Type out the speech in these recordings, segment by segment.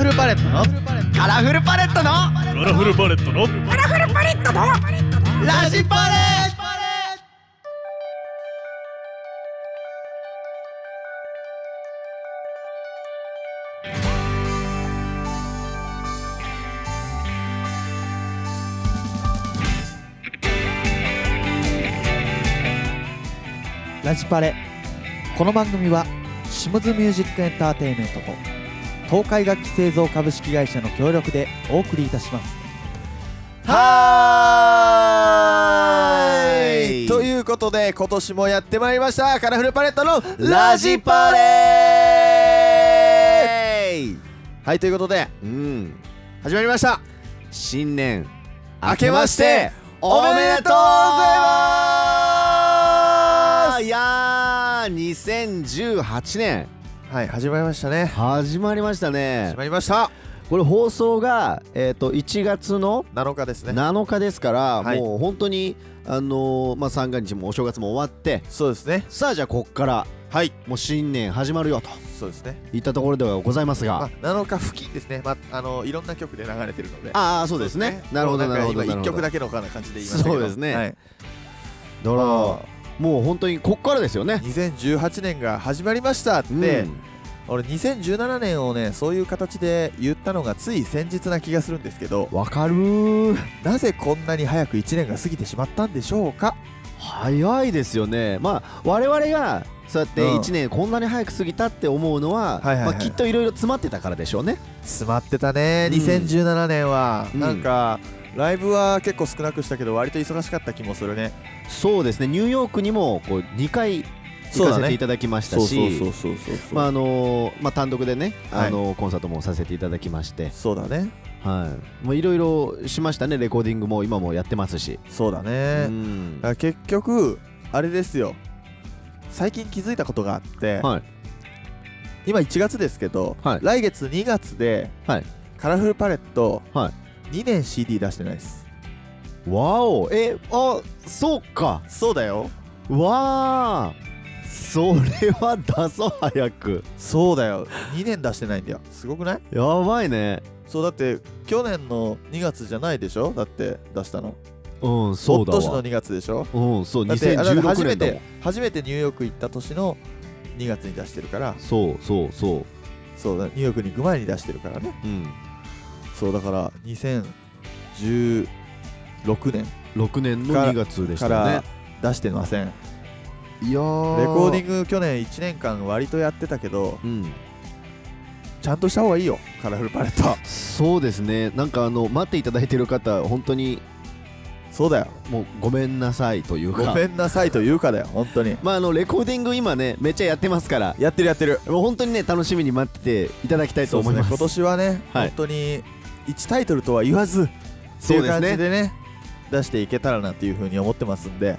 ルパレットのカラフルパレットのカラフルパレットのカラフルパレットのラジパレラジパレ。この番組はシムズミュージックエンターテインメントと東海楽器製造株式会社の協力でお送りいたします。 はーい、ということで今年もやってまいりましたカラフルパレットのラジパレー。 はい、ということで始まりました。 新年明けましておめでとうございます。 いやー2018年はい、始まりましたね。 始まりましたね。 始まりました。 これ放送が1月の 7日ですね。 7日ですから、 はい、 もう本当に三が日もお正月も終わって、 そうですね。 さあじゃあこっからはいもう新年始まるよとそうですね。 いったところではございますが、 7日付近ですね。いろんな曲で流れてるので。 ああそうですね。なるほどなるほど。 今1曲だけのかな感じで言いましたけど。 そうですね。 はい、 だからもう本当にこっからですよね。 2018年が始まりましたって、俺2017年をねそういう形で言ったのがつい先日な気がするんですけど、 わかるー。 なぜこんなに早く1年が過ぎてしまったんでしょうか。 早いですよね。まあ我々がそうやって1年こんなに早く過ぎたって思うのは、きっといろいろ詰まってたからでしょうね。 詰まってたね。2017年はなんかライブは結構少なくしたけど割と忙しかった気もするね。 そうですね。ニューヨークにもこう2回行かせていただきましたし、単独でねコンサートもさせていただきまして、 そうだね。 はい、もういろいろしましたね。レコーディングも今もやってますし。 そうだね。だから結局あれですよ、最近気づいたことがあって、今1月ですけど、来月2月でカラフルパレット2年 CD 出してないです。 わお、そうか。 そうだよ。 わー、それは出そう早く。 そうだよ、2年出してないんだよ。すごくない？ やばいね。 そうだって去年の2月じゃないでしょ。だって出したのそうだわ。 今年の2月でしょ。 そう、 だって 2016年だもん。 初めてニューヨーク行った年の2月に出してるから。 そうだ、ニューヨークに行く前に出してるからね。そうだから2016年 6年の2月でしたね。 から出してません。 いやー、 レコーディング去年1年間割とやってたけど、ちゃんとした方がいいよカラフルパレット。 そうですね。なんか待っていただいてる方本当にそうだよ。 もうごめんなさいというか、 ごめんなさいというかだよ本当に。 レコーディング今ねめっちゃやってますから。 やってるもう本当にね楽しみに待ってていただきたいと思います。 今年はね、本当に1タイトルとは言わずっていう感じでね出していけたらなっていう風に思ってますんで、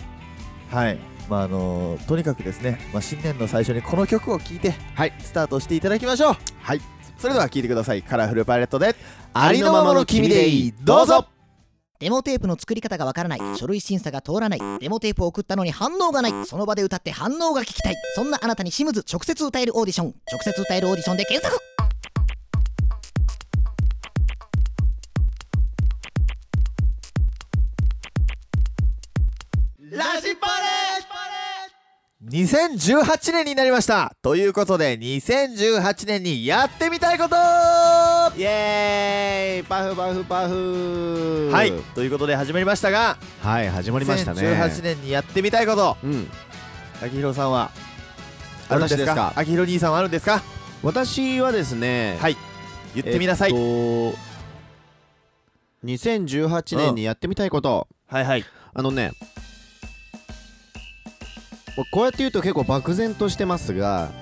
とにかくですね、新年の最初にこの曲を聴いてスタートしていただきましょう。それでは聴いてください。カラフルパレットでありのままの君でいい。どうぞ。 デモテープの作り方がわからない、書類審査が通らない、デモテープを送ったのに反応がない、その場で歌って反応が聞きたい、そんなあなたにシムズ直接歌えるオーディション、直接歌えるオーディションで検索。 ラジパレ2018年になりました。ということで2018年にやってみたいこと、 イエーイ、パフパフパフ。 ということで始まりましたが、 始まりましたね。 2018年にやってみたいこと、秋広さんはあるんですか？秋広兄さんはあるんですか？ 私はですね、 言ってみなさい。 2018年にやってみたいこと、こうやって言うと結構漠然としてますが、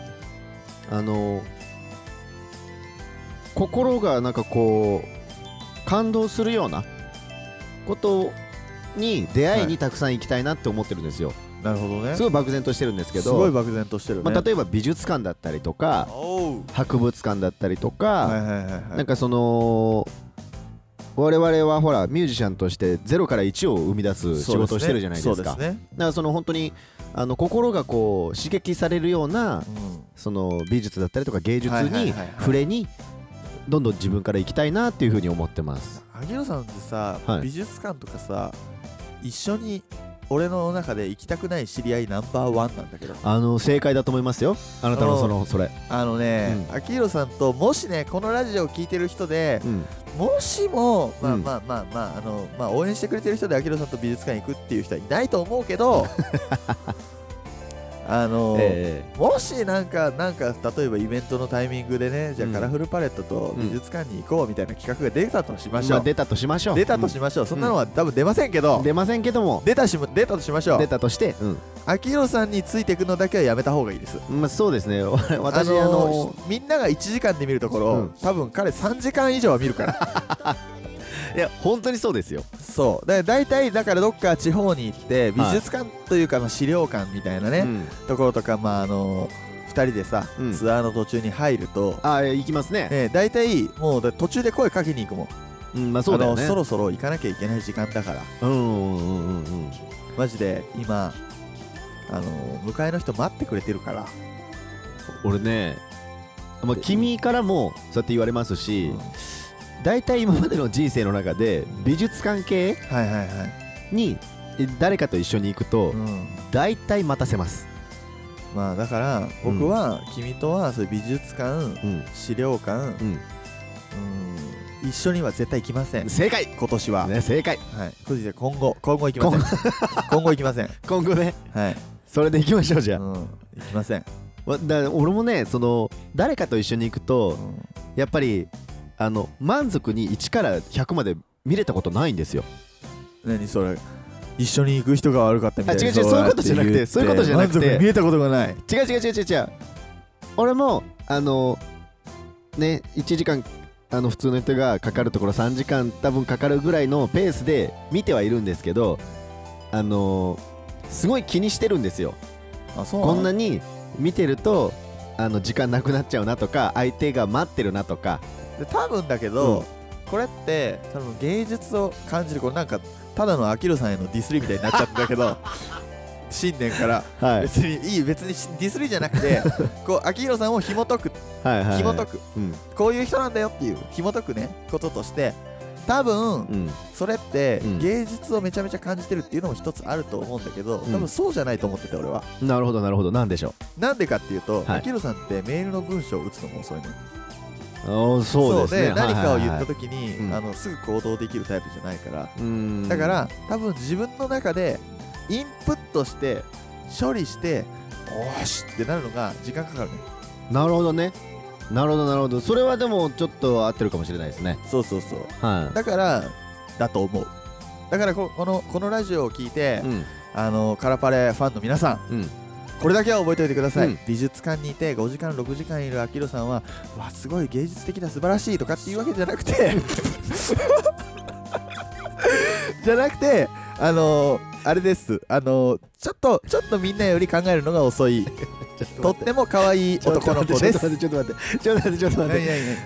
心がなんかこう感動するようなことに出会いにたくさん行きたいなって思ってるんですよ。 なるほどね。 すごい漠然としてるんですけど、 すごい漠然としてるね。 例えば美術館だったりとか博物館だったりとか、なんかその我々はほらミュージシャンとして0から1を生み出す仕事をしてるじゃないですか。だからその本当に心がこう刺激されるような、その美術だったりとか芸術に触れにどんどん自分から行きたいなっていうふうに思ってます。 秋広さんってさ、美術館とかさ一緒に俺の中で行きたくない知り合いナンバーワンなんだけど、 正解だと思いますよ、あなたのそれ。 秋広さんともしねこのラジオを聞いてる人で、もしも応援してくれてる人で秋広さんと美術館行くっていう人はいないと思うけどもしなんか例えばイベントのタイミングでね、じゃあカラフルパレットと美術館に行こうみたいな企画が出たとしましょう。 出たとしましょう。 そんなのは多分出ませんけど、 も出たとしましょう。 出たとして、 秋広さんについていくのだけはやめた方がいいです。 そうですね。私みんなが1時間で見るところ、多分彼3時間以上は見るからいや本当にそうですよ。 そうだいたいだからどっか地方に行って美術館というか資料館みたいなね、ところとか2人でさ、ツアーの途中に入ると行きますね。 だいたいもう途中で声かけに行くもん。 そうだよね。 そろそろ行かなきゃいけない時間だから。マジで今迎えの人待ってくれてるから。 俺ね、君からもそうやって言われますし、大体今までの人生の中で美術関係に誰かと一緒に行くと大体待たせます。 だから僕は君とはそういう美術館、資料館、一緒には絶対行きません。 正解。 今年は正解。 今後行きません。今後行きません。 今後ね。 はい。 それで行きましょう。じゃあ行きません。 俺もね、誰かと一緒に行くとやっぱり満足に1から100まで見れたことないんですよ。 何それ、一緒に行く人が悪かったみたいな。 違うそういうことじゃなくて、 満足に見えたことがない。 違う。俺も1時間普通の人がかかるところ3時間多分かかるぐらいのペースで見てはいるんですけど、すごい気にしてるんですよ。こんなに見てると時間なくなっちゃうなとか、相手が待ってるなとか。 多分だけど、これって多分芸術を感じる、これなんかただの秋広さんへのディスりみたいになっちゃったんだけど新年から、別にディスりじゃなくて秋広さんを紐解く、こういう人なんだよっていう紐解くねこととして、多分、それって、芸術をめちゃめちゃ感じてるっていうのも一つあると思うんだけど、多分そうじゃないと思ってて俺は。 なるほど。なんでしょう。なんでかっていうと、秋広さんってメールの文章を打つのも遅いの。 そうですね。 何かを言った時に、すぐ行動できるタイプじゃないから、だから多分自分の中でインプットして処理しておーしってなるのが時間かかるね。 なるほど。それはでもちょっと合ってるかもしれないですね。 そう、だからだと思う。だからこのラジオを聞いて、カラパレファンの皆さん、これだけは覚えておいてください。美術館にいて5時間6時間いる秋広さんはすごい芸術的だ素晴らしいとかっていうわけじゃなくてあれです。ちょっとみんなより考えるのが遅いとっても可愛い男の子です。 ちょっと待って。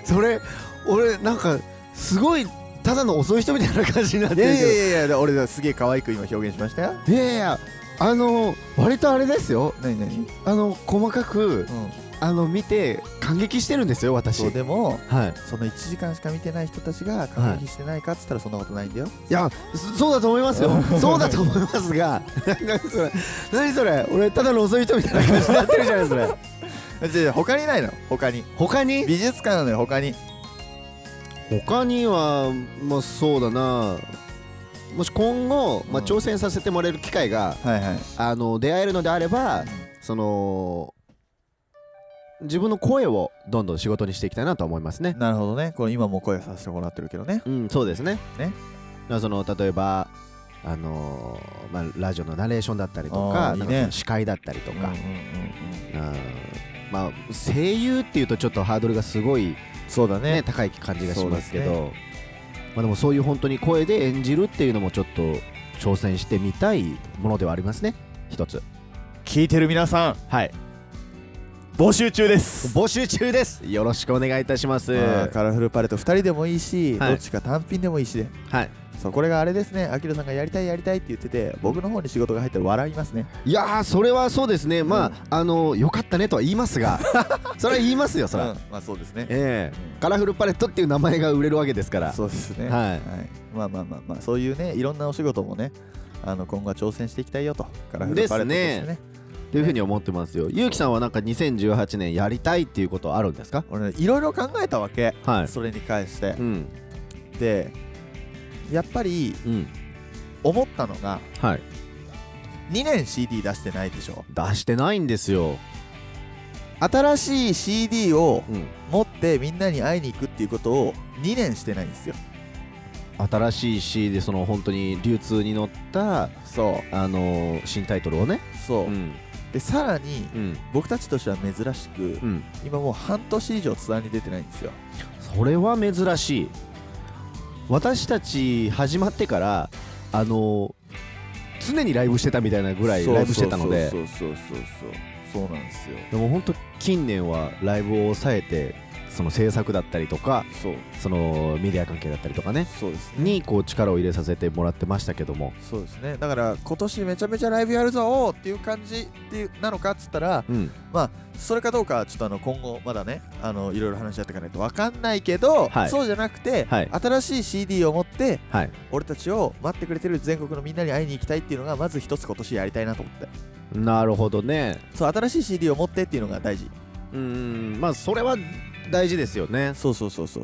それ俺なんかすごいただの遅い人みたいな感じになってるけど。 いや俺すげえ可愛く今表現しましたよ。 いや割とあれですよ。細かく、見て感激してるんですよ私。 そうでも、その1時間しか見てない人たちが感激してないかっつったらそんなことないんだよ。 いやそうだと思いますよ。そうだと思いますが何それ俺ただの遅い人みたいな感じになってるじゃないそれ他にないの？他に美術館なのよ。他にはそうだな。もし今後、挑戦させてもらえる機会が、出会えるのであれば、自分の声をどんどん仕事にしていきたいなと思いますね。 なるほどね。これ今も声させてもらってるけどね。 そうですね。例えばラジオのナレーションだったりとか、司会だったりとか、声優っていうとちょっとハードルがすごい高い感じがしますけど。でもそういう本当に声で演じるっていうのもちょっと挑戦してみたいものではありますね。一つ聞いてる皆さん、 募集中です。 募集中です。よろしくお願いいたします。 カラフルパレット2人でもいいし、どっちか単品でもいいしで、そう、これがあれですね、アキラさんがやりたいって言ってて、僕の方に仕事が入ったら笑いますね。 いやー、それはそうですね。まあよかったねとは言いますがそれは言いますよ、それは。 まあそうですね。 カラフルパレットっていう名前が売れるわけですから。 そうですね。はい。まあそういうね、いろんなお仕事もね、今後は挑戦していきたいよと。カラフルパレットですね。 っていうふうに思ってますよ。ゆうきさんはなんか2018年やりたいっていうことあるんですか？ 俺ね、いろいろ考えたわけ、それに関して、でやっぱり、思ったのが、2年 CD 出してないでしょ。 出してないんですよ。 新しい CD を持ってみんなに会いに行くっていうことを2年してないんですよ。 新しい CD、 その本当に流通に乗った、新タイトルをね。 そう、でさらに、僕たちとしては珍しく、今もう半年以上ツアーに出てないんですよ。 それは珍しい。私たち始まってから常にライブしてたみたいなぐらいライブしてたので、 そうなんですよ。 でも本当近年はライブを抑えて、その制作だったりとか、そのメディア関係だったりとかね、にこう力を入れさせてもらってましたけども。 そうですね。だから今年めちゃめちゃライブやるぞっていう感じなのかっつったら、まあそれかどうかちょっと今後まだね、いろいろ話し合っていかないと分かんないけど、そうじゃなくて、新しい CD を持って、俺たちを待ってくれてる全国のみんなに会いに行きたいっていうのがまず一つ今年やりたいなと思って。 なるほどね。 そう、新しい CD を持ってっていうのが大事。 まあそれは大事ですよね。 そう。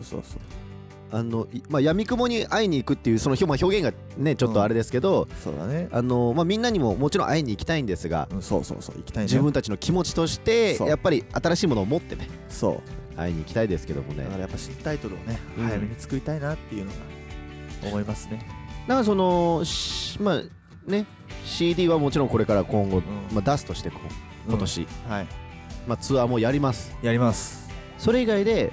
まあ闇雲に会いに行くっていうその表現がねちょっとあれですけど、 そうだね。 まあみんなにももちろん会いに行きたいんですが、 そう行きたいね。 自分たちの気持ちとしてやっぱり新しいものを持ってね、 そう会いに行きたいですけどもね。 だからやっぱ新タイトルをね、早めに作りたいなっていうのが思いますね。 だからそのまあね CD はもちろんこれから今後、まあ出すとして今年、まあツアーもやります。それ以外で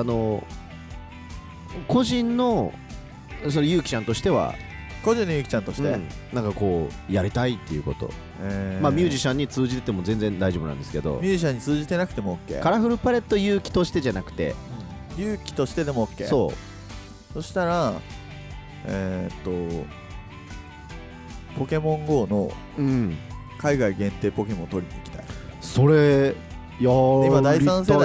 個人のそのゆうきちゃんとしては、 個人のゆうきちゃんとして、 なんかこうやりたいっていうこと、まあミュージシャンに通じてても全然大丈夫なんですけど、 ミュージシャンに通じてなくても OK。 カラフルパレットゆうきとしてじゃなくて、 ゆうきとしてでも OK。 そしたらポケモン GO の海外限定ポケモンを取りに行きたい。 それ今第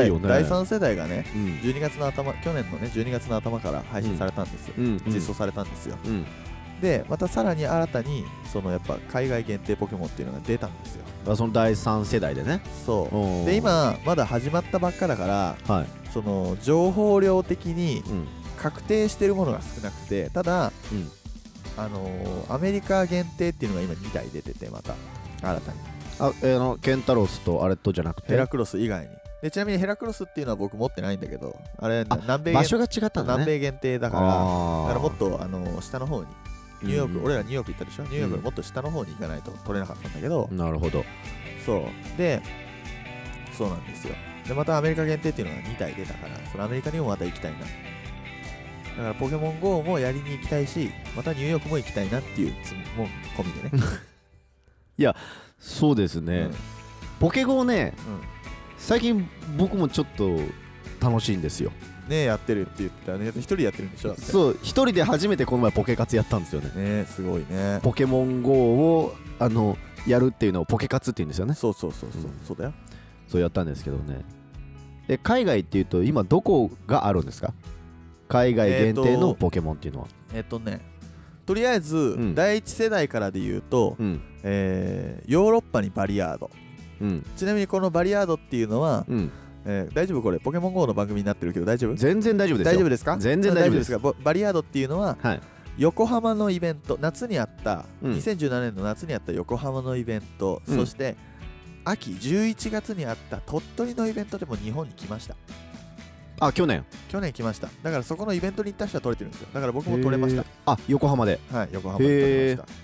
3世代がね、12月の頭、去年のね12月の頭から配信されたんですよ。実装されたんですよ。でまたさらに新たにそのやっぱ海外限定ポケモンっていうのが出たんですよ。 その第3世代でね。 そうで今まだ始まったばっかだから、その情報量的に確定してるものが少なくて、ただ、アメリカ限定っていうのが今2体出てて、また新たにケンタロスとあれとじゃなくてヘラクロス以外に。でちなみにヘラクロスっていうのは僕持ってないんだけど、あれ南米場所が違ったんだね。 南米限定だからもっと下の方にニューヨーク、俺らニューヨーク行ったでしょ。ニューヨークのもっと下の方に行かないと取れなかったんだけど。 なるほど。 そうで、そうなんですよ。でまたアメリカ限定っていうのが2体出たから、そのアメリカにもまた行きたいな。だからポケモン GO もやりに行きたいし、またニューヨークも行きたいなっていうつも込みでね。 いやそうですね、ポケゴーね、最近僕もちょっと楽しいんですよね。やってるって言ったらね、一人でやってるんでしょ。 そう一人で初めてこの前ポケ活やったんですよね。 すごいね。 ポケモン GO をやるっていうのをポケ活って言うんですよね。 そうだよ。 そうやったんですけどね。で海外っていうと今どこがあるんですか？海外限定のポケモンっていうのは。 とりあえず、第1世代からで言うと、ヨーロッパにバリアード、ちなみにこのバリアードっていうのは、大丈夫？これポケモン GO の番組になってるけど大丈夫？ 全然大丈夫ですよ。 大丈夫ですか？ 全然大丈夫です。 バリアードっていうのは、横浜のイベント、夏にあった、2017年の夏にあった横浜のイベント、そして秋11月にあった鳥取のイベントでも日本に来ました。去年来ました。だからそこのイベントに行った人は取れてるんですよ。だから僕も取れました。 横浜で。 横浜で取れました。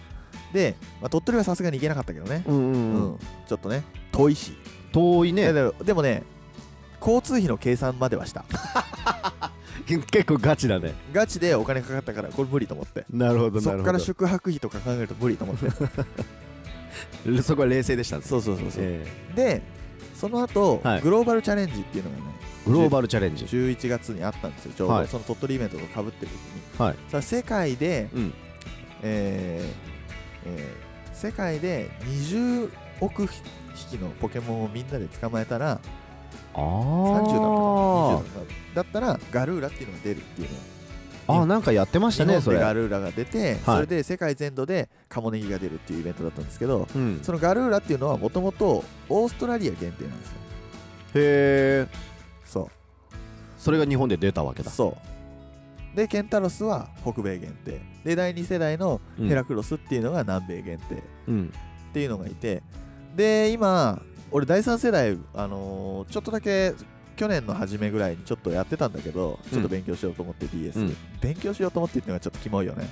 で、鳥取はさすがに行けなかったけどね。ちょっとね、遠いし。 遠いね。 でもね、交通費の計算まではした。 結構ガチだね。 ガチでお金かかったからこれ無理と思って。 なるほど。 そっから宿泊費とか考えると無理と思って。 そこは冷静でしたね。 そう。でその後、はい、グローバルチャレンジっていうのがね、 グローバルチャレンジ 11月にあったんですよ。ちょうどその鳥取イベントとかぶってる時に、はい、それ世界で、世界で20億匹のポケモンをみんなで捕まえたら、30だったらガルーラっていうのが出るっていうの。 なんかやってましたね。それガルーラが出て、それで世界全土でカモネギが出るっていうイベントだったんですけど、そのガルーラっていうのはもともとオーストラリア限定なんですよ。 へえ。 そう、 それが日本で出たわけだ。 そうで、ケンタロスは北米限定で、第2世代のヘラクロスっていうのが南米限定っていうのがいて、で今俺第3世代、ちょっとだけ去年の初めぐらいにちょっとやってたんだけど、ちょっと勉強しようと思って DS、勉強しようと思ってっていうのがちょっとキモいよね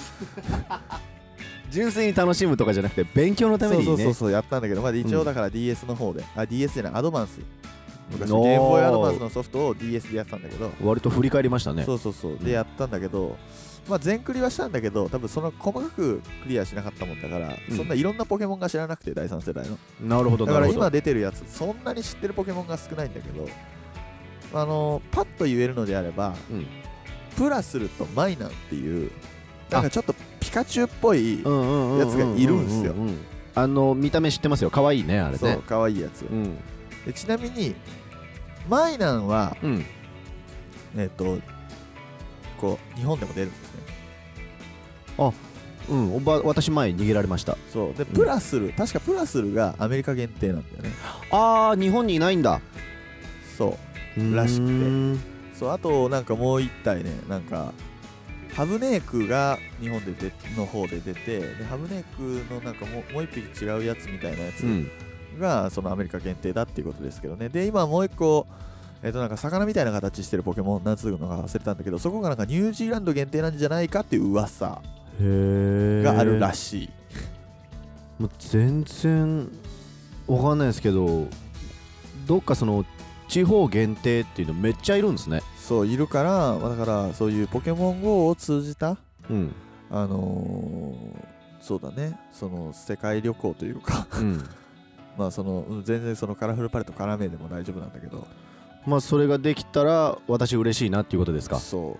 純粋に楽しむとかじゃなくて勉強のためにね。 そうやったんだけど、まあ、一応だから DS の方で、DS じゃない、アドバンス、昔ゲームボーイアドバンスのソフトを DS でやってたんだけど、 割と振り返りましたね。 そうでやったんだけど、まあ全クリはしたんだけど、多分その細かくクリアしなかったもんだから、そんないろんなポケモンが知らなくて、第3世代の。 なるほど。 だから今出てるやつそんなに知ってるポケモンが少ないんだけど、パッと言えるのであれば、プラスルとマイナンっていうなんかちょっとピカチュウっぽいやつがいるんですよ。 見た目知ってますよ。可愛いね、あれね。 そう可愛いやつ、でちなみにマイナンは、こう日本でも出るんですね。 私前に逃げられました。 そうで、プラスル、確かプラスルがアメリカ限定なんだよね。 日本にいないんだ。 そうらしくて、そう、あとなんかもう一体ね、なんかハブネークが日本での方で出て、でハブネークのなんかもう一匹違うやつみたいなやつが、そのアメリカ限定だっていうことですけどね。で今もう一個、なんか魚みたいな形してるポケモン、なんつうのか忘れたんだけど、そこがなんかニュージーランド限定なんじゃないかっていう噂があるらしい。 もう全然わかんないですけど、どっかその地方限定っていうのめっちゃいるんですね。 そういるから、だからそういうポケモン GO を通じた、そうだね、その世界旅行というかまあその全然そのカラフルパレット絡めでも大丈夫なんだけど、 まあそれができたら私嬉しいなっていうことですか。 そう、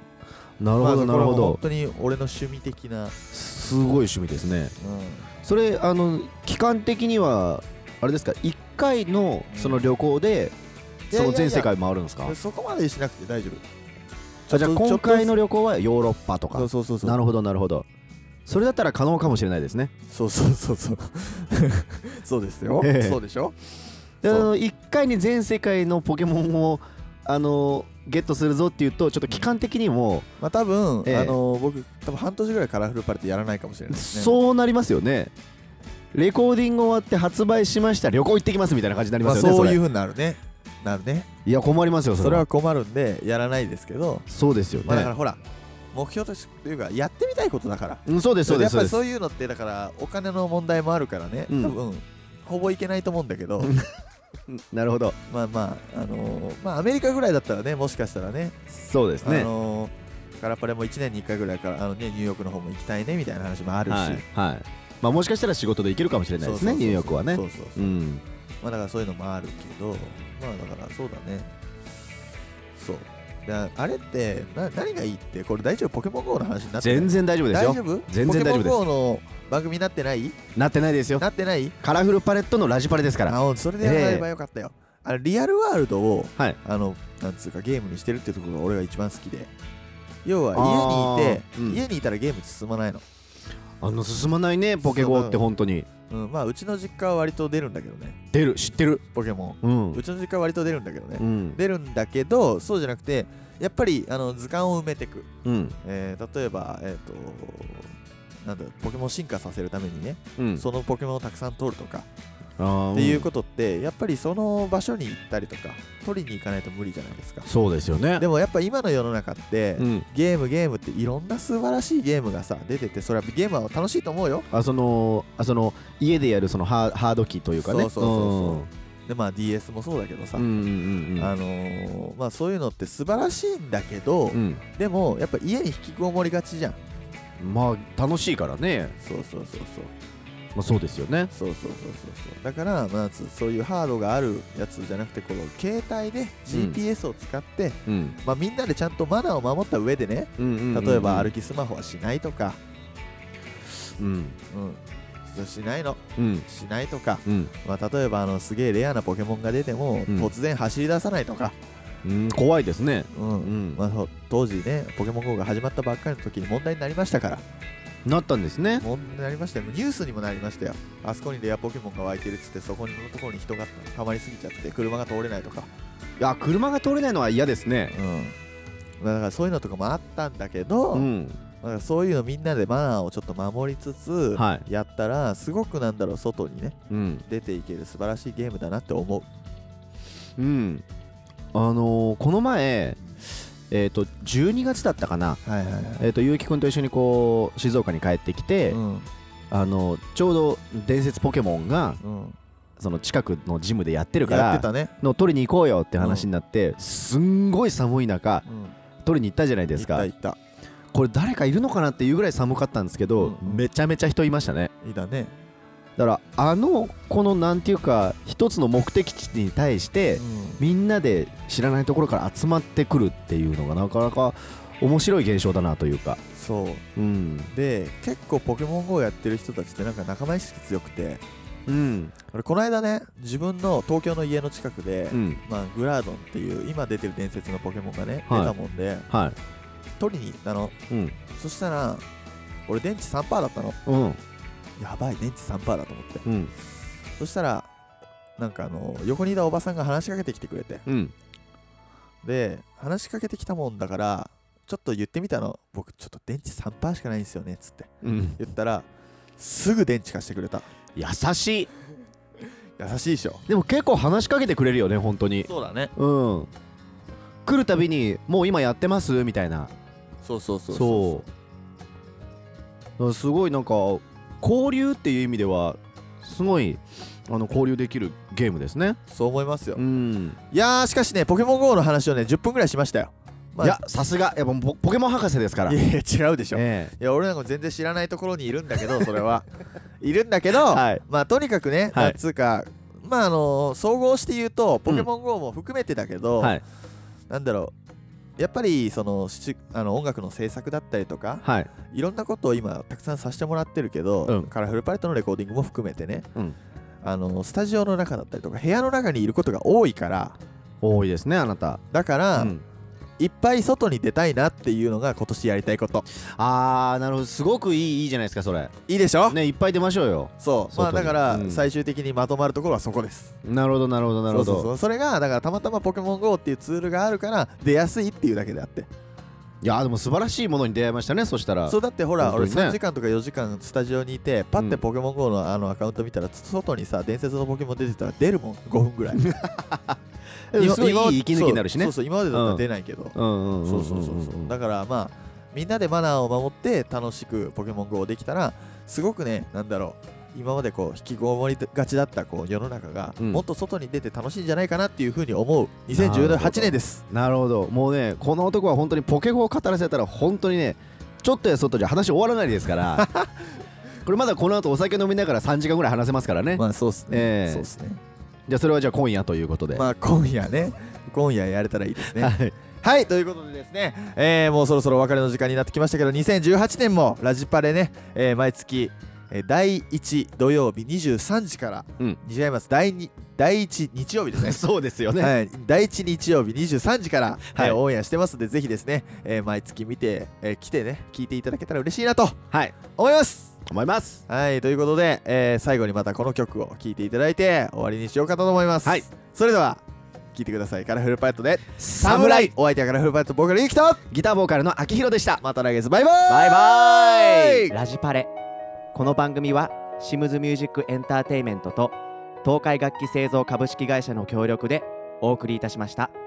なるほどなるほど。 本当に俺の趣味的な、 すごい趣味ですね。それ期間的にはあれですか、1回のその旅行でその全世界回るんですか。 そこまでしなくて大丈夫。じゃあ今回の旅行はヨーロッパとか。 そう。 なるほどなるほど。それだったら可能かもしれないですね。 そうそうですよ。そうでしょ。 1回に全世界のポケモンをゲットするぞっていうと、ちょっと期間的にも、 まあ多分僕多分半年ぐらいカラフルパレットやらないかもしれないですね。 そうなりますよね。レコーディング終わって発売しました、旅行行ってきますみたいな感じになりますよね。 そういう風になるね。 いや困りますよ。 それは困るんでやらないですけど。 そうですよね。 だからほら、目標としていうかやってみたいことだから。 そうですそうです。 やっぱりそういうのってだからお金の問題もあるからね、多分ほぼいけないと思うんだけどなるほど。 まあアメリカぐらいだったらね、もしかしたらね。 そうですね。 カラパレも1年に1回ぐらいからニューヨークの方も行きたいねみたいな話もあるし、 まあもしかしたら仕事で行けるかもしれないですね、ニューヨークはね。 まあだからそういうのもあるけど、まあだからそうだね。そう。あれって何がいいって、これ大丈夫？ポケモン GO の話になってない？全然大丈夫ですよ。大丈夫？ 全然大丈夫です。 ポケモン GO の番組になってない？ なってないですよ。 なってない？ カラフルパレットのラジパレですから。 それでやればよかったよ。リアルワールドをなんつうかゲームにしてるってところが俺が一番好きで、要は家にいたらゲーム進まないの。 進まないね、ポケゴーって本当に。 まあうちの実家は割と出るんだけどね。 知ってるポケモン。うちの実家は割と出るんだけどね。出るんだけど、そうじゃなくてやっぱり図鑑を埋めてく。例えばなんだポケモン進化させるためにね、そのポケモンをたくさん取るとかっていうことって、やっぱりその場所に行ったりとか取りに行かないと無理じゃないですか。 そうですよね。 でもやっぱ今の世の中って、ゲームっていろんな素晴らしいゲームがさ出てて、それはゲームは楽しいと思うよ。 その家でやるそのハード機というかね。 そうで、まあ DS もそうだけどさ、まあそういうのって素晴らしいんだけど、でもやっぱ家に引きこもりがちじゃん。 まあ楽しいからね。 そうまあ、そうですよね。 そうだからまずそういうハードがあるやつじゃなくて、この携帯で GPS を使って、まあ、みんなでちゃんとマナーを守った上でね、例えば歩きスマホはしないとか、しないの、しないとか、まあ、例えばすげえレアなポケモンが出ても、突然走り出さないとか、 怖いですね。 まあ、当時ねポケモン GO が始まったばっかりの時に問題になりましたから。 なったんですね。 問題になりましたよ。ニュースにもなりましたよ。あそこにレアポケモンが湧いてるっつって、そこのところに人が溜まりすぎちゃって車が通れないとか。 いや、車が通れないのは嫌ですね。 だからそういうのとかもあったんだけど、だからそういうのみんなでマナーをちょっと守りつつやったら、すごくなんだろう、外にね、出ていける素晴らしいゲームだなって思う。 この前12月だったかな、結城くんと一緒にこう静岡に帰ってきて、ちょうど伝説ポケモンが、その近くのジムでやってるからの取りに行こうよって話になって、すんごい寒い中、取りに行ったじゃないですか。これ誰かいるのかなっていうぐらい寒かったんですけど、めちゃめちゃ人いましたね。 いたね。 だからこのなんていうか一つの目的地に対して、みんなで知らないところから集まってくるっていうのがなかなか面白い現象だなというか。 そう、で結構ポケモン GO やってる人たちってなんか仲間意識強くて、俺この間ね、自分の東京の家の近くで、まあ、グラードンっていう今出てる伝説のポケモンがね、出たもんで、取りに行ったの。そしたら俺電池 3% だったの。やばい、電池 3% だと思って、そしたらなんか横にいたおばさんが話しかけてきてくれて、で話しかけてきたもんだからちょっと言ってみたの。僕ちょっと電池 3% しかないんですよねっつって、言ったらすぐ電池貸してくれた。 優しい。 優しいでしょ。 でも結構話しかけてくれるよね、本当に。 そうだね。 来るたびにもう今やってますみたいな。 そうすごいなんか交流っていう意味ではすごい交流できるゲームですね。 そう思いますよ。いやー、しかしね、ポケモン GO の話をね10分ぐらいしましたよ。 いや、さすがやっぱポケモン博士ですから。 いや違うでしょ。いや俺なんか全然知らないところにいるんだけど、それはいるんだけど、まあとにかくね、つうかまあ総合して言うとポケモン GO も含めてだけど、なんだろう、やっぱりその音楽の制作だったりとか、いろんなことを今たくさんさせてもらってるけど、カラフルパレットのレコーディングも含めてね、スタジオの中だったりとか部屋の中にいることが多いから。 多いですね、あなた。 だから、いっぱい外に出たいなっていうのが今年やりたいこと。 なるほど。すごくいいじゃないですか、それ。 いいでしょね。いっぱい出ましょうよ。 そう、まあだから最終的にまとまるところはそこです。 なるほど。 それがだからたまたまポケモン GO っていうツールがあるから出やすいっていうだけであって。 いやでも素晴らしいものに出会いましたね。そしたらそうだって、ほら俺3時間とか4時間スタジオにいて、パッてポケモン GO のアカウント見たら、外にさ伝説のポケモン出てたら出るもん、5分ぐらい。 すごいいい息抜きになるしね。 今までだったら出ないけど、だからまあみんなでマナーを守って楽しくポケモン GO できたら、すごくね、なんだろう、今までこう引きこもりがちだったこう世の中がもっと外に出て楽しいんじゃないかなっていうふうに思う2018年です。 なるほど。もうね、この男は本当にポケゴを語らせたら本当にね、ちょっとや外じゃ話終わらないですからこれまだこの後お酒飲みながら3時間ぐらい話せますからね。 まあそうっすね、そうっすね。 じゃあそれはじゃあ今夜ということで、 まあ今夜やれたらいいですね。はい、ということでですね、もうそろそろお別れの時間になってきましたけど、2018年もラジパレね、毎月第1土曜日23時から、違います、第1日曜日ですね。 そうですよね、 第1日曜日23時から、オンエアしてますので、ぜひですね、毎月見て、来てね、聞いていただけたら嬉しいなと思います。はい、ということで、最後にまたこの曲を聴いていただいて終わりにしようかと思います。それでは聴いてください。カラフルパレットでサムライ。お相手はカラフルパレットボーカルゆきとギターボーカルの秋広でした。 また来月、バイバイ。 ラジパレ。この番組はシムズミュージックエンターテイメントと東海楽器製造株式会社の協力でお送りいたしました。